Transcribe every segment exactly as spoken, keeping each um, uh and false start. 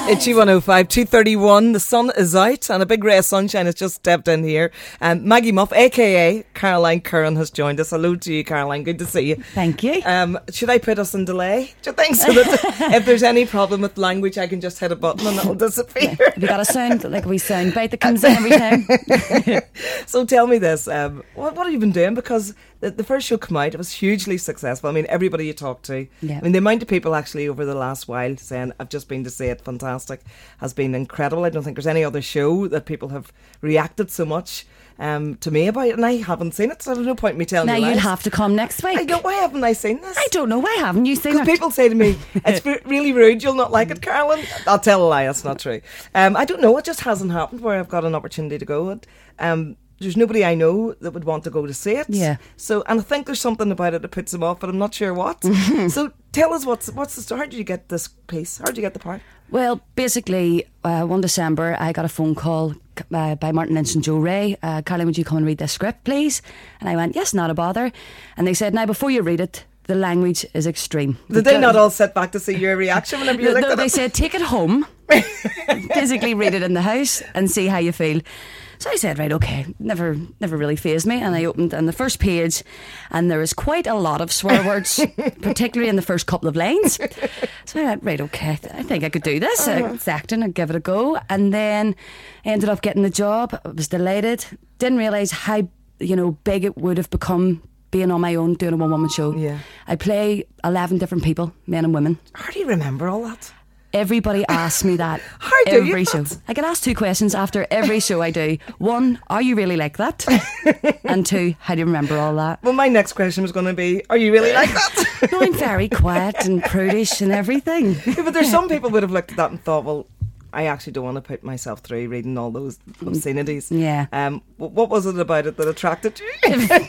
Itchy one oh five, two thirty-one. The sun is out and a big ray of sunshine has just stepped in here. Um, Maggie Muff, aka Caroline Curran, has joined us. Hello to you, Caroline. Good to see you. Thank you. Um, should I put us in delay? Do you think so that if there's any problem with language, I can just hit a button and it'll disappear? Have you got a sound, like a wee sound bite that comes in every time? So tell me this, um, what, what have you been doing? Because the, the first show came out, it was hugely successful. I mean, everybody you talk to, yeah. I mean, the amount of people actually over the last while saying, I've just been to see it, fantastic, has been incredible. I don't think there's any other show that people have reacted so much um, to me about it, and I haven't seen it, so there's no point in me telling now you. Now you'll have to come next week. I go, why haven't I seen this? I don't know, why haven't you seen it? Because people say to me, it's re- really rude, you'll not like it, Carolyn. I'll tell a lie, that's not true. Um, I don't know, it just hasn't happened where I've got an opportunity to go. And, um, there's nobody I know that would want to go to see it. Yeah. So, and I think there's something about it that puts them off, but I'm not sure what. So tell us what's what's the story. How did you get this piece? How did you get the part? Well, basically, uh, one December, I got a phone call uh, by Martin Lynch and Joe Ray. Uh, Caroline, would you come and read this script, please? And I went, yes, not a bother. And they said, now, before you read it, the language is extreme. Did they not all sit back to see your reaction whenever you no, looked no, at they it? said, take it home, basically read it in the house and see how you feel. So I said, right, okay, never never really fazed me. And I opened on the first page and there was quite a lot of swear words, particularly in the first couple of lines. So I went, right, okay, I think I could do this. Uh-huh. It's acting, I'd give it a go. And then I ended up getting the job. I was delighted. Didn't realise how, you know, big it would have become being on my own, doing a one-woman show. Yeah. I play eleven different people, men and women. How do you remember all that? Everybody asks me that. How do every you show. that? I get asked two questions after every show I do. One, are you really like that? And two, how do you remember all that? Well, my next question was going to be, are you really like that? No, I'm very quiet and prudish and everything. Yeah, but there's some people would have looked at that and thought, well, I actually don't want to put myself through reading all those obscenities. Yeah. Um, what was it about it that attracted you?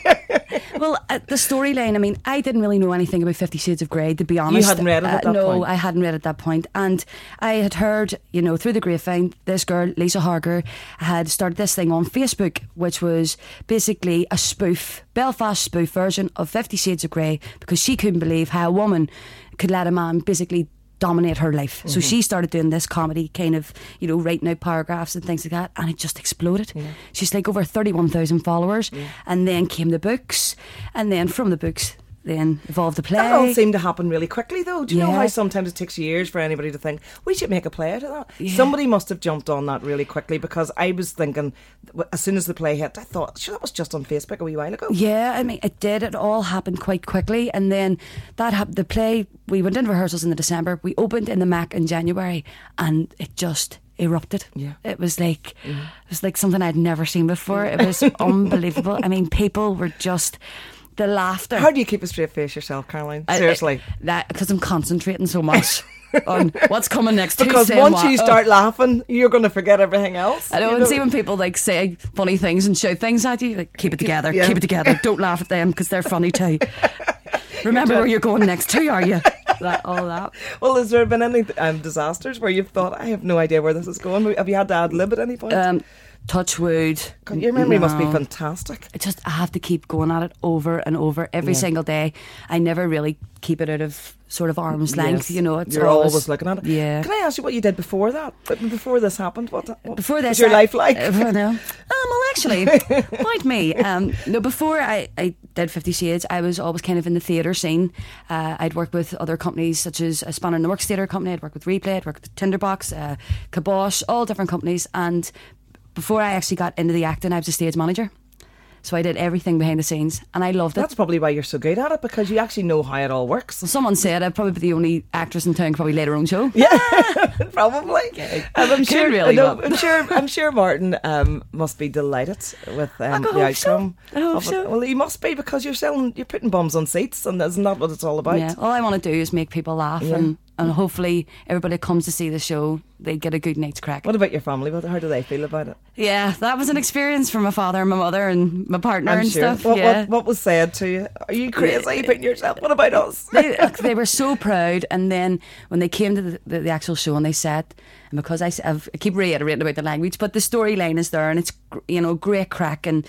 Well, uh, the storyline, I mean, I didn't really know anything about Fifty Shades of Grey, to be honest. You hadn't read it at uh, that no, point? No, I hadn't read it at that point. And I had heard, you know, through the grapevine, this girl, Lisa Harger, had started this thing on Facebook, which was basically a spoof, Belfast spoof version of Fifty Shades of Grey, because she couldn't believe how a woman could let a man basically dominate her life. Mm-hmm. So she started doing this comedy, kind of, you know, writing out paragraphs and things like that, and it just exploded. Yeah. She's like over thirty-one thousand followers. Yeah. And then came the books, and then from the books then evolved the play. That all seemed to happen really quickly though. Do you yeah. know how sometimes it takes years for anybody to think, we should make a play out of that? Yeah. Somebody must have jumped on that really quickly, because I was thinking, as soon as the play hit, I thought, sure, that was just on Facebook a wee while ago. Yeah, I mean, it did. It all happened quite quickly. And then that happened, the play, we went into rehearsals in the December, we opened in the Mac in January, and it just erupted. Yeah. It was like mm. it was like something I'd never seen before. It was unbelievable. I mean, people were just... the laughter. How do you keep a straight face yourself, Caroline? Seriously. I, I, that because I'm concentrating so much on what's coming next. Because Who's once what? you start oh. laughing, you're going to forget everything else. I know, you and know? see when people like say funny things and shout things at you, like keep it together, yeah. keep it together. Don't laugh at them because they're funny too. Remember where you're going next to, are you? That, all that. Well, has there been any um, disasters where you've thought, I have no idea where this is going? Have you had to ad lib at any point? Um, touch wood. God, your memory no. must be fantastic. I just I have to keep going at it over and over every yeah. single day. I never really keep it out of sort of arm's length. Yes. You know, it's you're always, always looking at it. Yeah. Can I ask you what you did before that? Before this happened, what, what before this, was your I, life like? Uh, no. Um, well, actually, quite me. Um, no, before I, I did Fifty Shades, I was always kind of in the theatre scene. Uh, I'd worked with other companies such as a Spanner in the Works Theatre company. I'd worked with Replay. I'd worked with Tinderbox, uh, Kibosh, all different companies. And before I actually got into the acting, I was a stage manager. So I did everything behind the scenes and I loved it. That's probably why you're so good at it, because you actually know how it all works. Well, someone said I'd probably be the only actress in town who probably laid her own show. Yeah, probably. Okay. Um, I'm, sure, really no, I'm sure I'm sure Martin um, must be delighted with um, the outcome. So. I hope of so. it. Well, he must be, because you're selling, you're putting bums on seats, and isn't that what it's all about? Yeah. All I want to do is make people laugh yeah. and And hopefully everybody that comes to see the show, they get a good night's crack. What about your family? How do they feel about it? Yeah, that was an experience for my father and my mother and my partner I'm and sure. stuff. What, yeah. what, what was said to you? Are you crazy putting yourself? What about us? they, they were so proud. And then when they came to the, the, the actual show and they said, and because I, I've, I keep reiterating about the language, but the storyline is there and it's, you know, great crack. And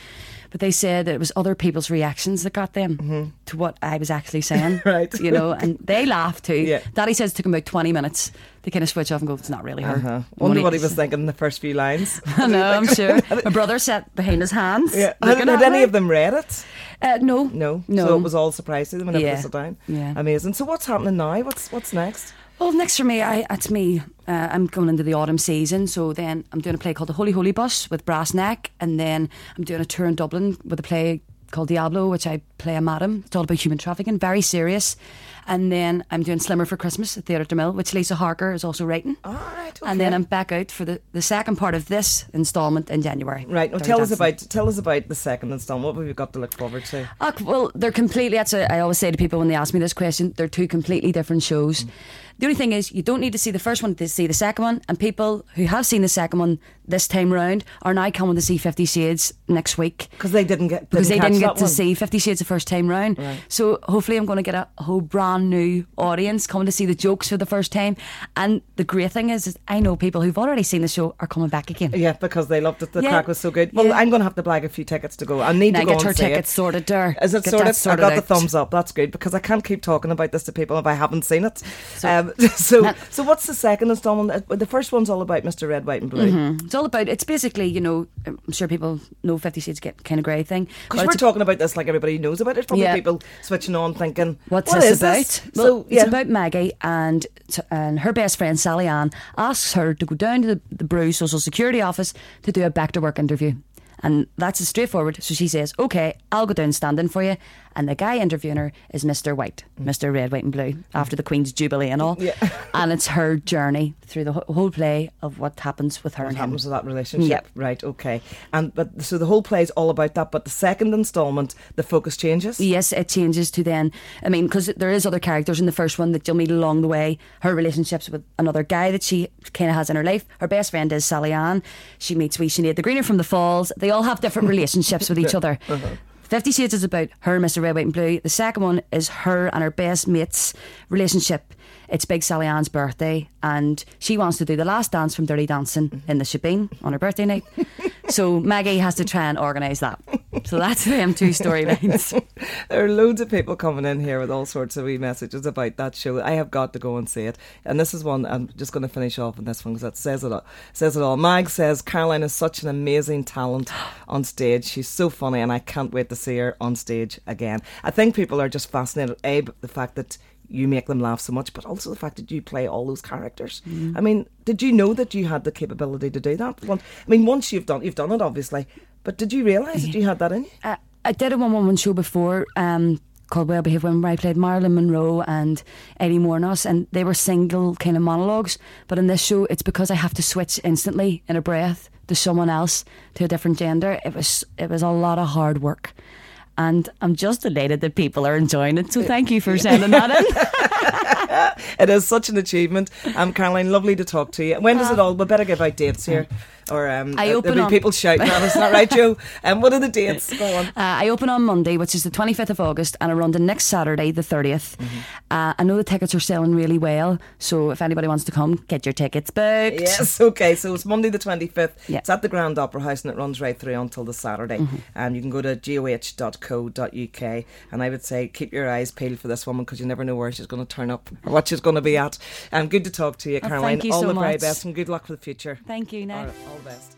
but they said it was other people's reactions that got them mm-hmm. to what I was actually saying. Right. You know, and they laughed too. Yeah. Daddy says it took him about twenty minutes to kind of switch off and go, it's not really her. Uh-huh. Wonder what he was thinking in the first few lines. I know, I'm sure. My brother sat behind his hands. Yeah. Had, had any me. of them read it? Uh, no. No. No. So it was all a surprise to them whenever yeah. they sat down. Yeah. Amazing. So what's happening now? What's what's next? Well, next for me, I, it's me. Uh, I'm going into the autumn season, so then I'm doing a play called The Holy Holy Bus with Brass Neck, and then I'm doing a tour in Dublin with a play called Diablo, which I play a madam. It's all about human trafficking, very serious. And then I'm doing Slimmer for Christmas at Theatre DeMille, which Lisa Harker is also writing. All right, okay. And then I'm back out for the, the second part of this instalment in January. Right. Now tell us about tell us about the second instalment. What have you got to look forward to? Oh, well, they're completely. That's a, I always say to people when they ask me this question. They're two completely different shows. Mm. The only thing is, you don't need to see the first one to see the second one. And people who have seen the second one this time round are now coming to see Fifty Shades next week because they didn't get didn't because they didn't get to one. see Fifty Shades the first time round. Right. So hopefully, I'm going to get a whole brand new audience coming to see the jokes for the first time. And the great thing is, is I know people who've already seen the show are coming back again. Yeah, because they loved it. The yeah. crack was so good. Well, yeah. I'm going to have to blag a few tickets to go. I need now to go get and her see tickets it. sorted there. Is it get sorted? sorted? I got out. the thumbs up. That's good because I can't keep talking about this to people if I haven't seen it. So, um, so, now, so what's the second installment? The first one's all about Mister Red, White and Blue. Mm-hmm. It's all about. It's basically, you know, I'm sure people know Fifty Shades get kind of grey thing. Because we're talking about this like everybody knows about it. Probably yeah. people switching on thinking, what's what this is about? This? Well, so, yeah. it's about Maggie and and her best friend Sally Ann asks her to go down to the, the Brew Social Security office to do a back to work interview. And that's as straightforward. So she says, OK, I'll go down and stand in for you. And the guy interviewing her is Mister White, mm. Mister Red, White and Blue, after the Queen's Jubilee and all. Yeah. And it's her journey through the whole play of what happens with her what and happens him. with that relationship. Yep. Right, OK. And but so the whole play is all about that. But the second instalment, the focus changes? Yes, it changes to then, I mean, because there is other characters in the first one that you'll meet along the way. Her relationships with another guy that she kind of has in her life. Her best friend is Sally Ann. She meets wee Sinead the Greener from the Falls. They all have different relationships with each other. Uh-huh. Fifty Shades is about her and Mister Red, White and Blue. The second one is her and her best mate's relationship. It's Big Sally Ann's birthday and she wants to do the last dance from Dirty Dancing in the Shebeen on her birthday night. So Maggie has to try and organise that. So that's them two storylines. There are loads of people coming in here with all sorts of wee messages about that show. I have got to go and see it. And this is one, I'm just going to finish off on this one because that says it all. Says it all. Mag says, Caroline is such an amazing talent on stage. She's so funny and I can't wait to see her on stage again. I think people are just fascinated, A, the fact that you make them laugh so much, but also the fact that you play all those characters. Mm. I mean, did you know that you had the capability to do that? Well, I mean, once you've done, you've done it, obviously, but did you realise that you had that in you? Uh, I did a one-woman show before um, called Well Behaved Women, where I played Marilyn Monroe and Eddie Moornos, and they were single kind of monologues. But in this show, it's because I have to switch instantly in a breath to someone else, to a different gender. It was it was a lot of hard work. And I'm just delighted that people are enjoying it. So thank you for sending that in. It is such an achievement. Um, Caroline, lovely to talk to you. When does it all? We better give out dates here. Or um, I open there'll be on people shouting at us, not right, Joe? Um, what are the dates? Go on. Uh, I open on Monday, which is the twenty-fifth of August, and I run the next Saturday, the thirtieth. Mm-hmm. Uh, I know the tickets are selling really well, so if anybody wants to come, get your tickets booked. Yes, okay. So it's Monday the twenty-fifth. Yeah. It's at the Grand Opera House and it runs right through until the Saturday. Mm-hmm. Um, you can go to goh dot co dot uk, and I would say keep your eyes peeled for this woman because you never know where she's going to turn up or what she's going to be at. Um, good to talk to you, Oh, Caroline. thank you all so the very much. best and good luck for the future. Thank you, Nick. All, right, all the best.